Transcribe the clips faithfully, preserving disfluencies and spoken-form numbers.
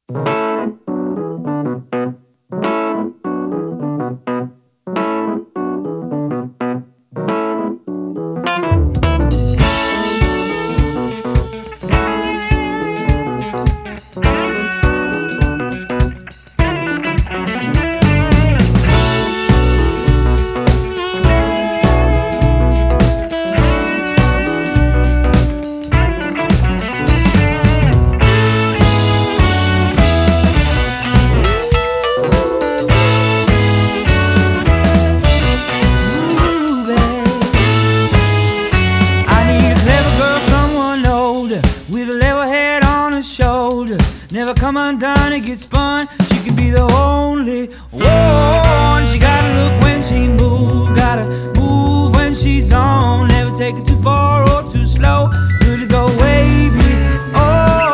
Never come undone, it gets spun. She could be the only one. She gotta look when she moves, gotta move when she's on. Never take it too far or too slow. Good to go wavy. Oh,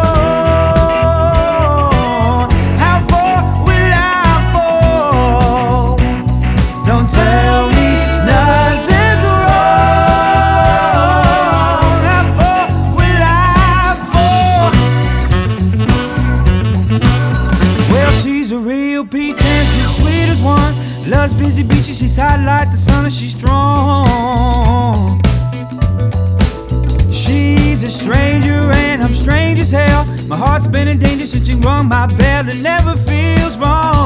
how far will I fall? Don't tell me nothing's wrong. How far will I fall? Well, she's a real peach and she's sweet as one. Loves busy beaches, she's hot like the sun and she's strong. She's a stranger and I'm strange as hell. My heart's been in danger since she rung my bell. It never feels wrong.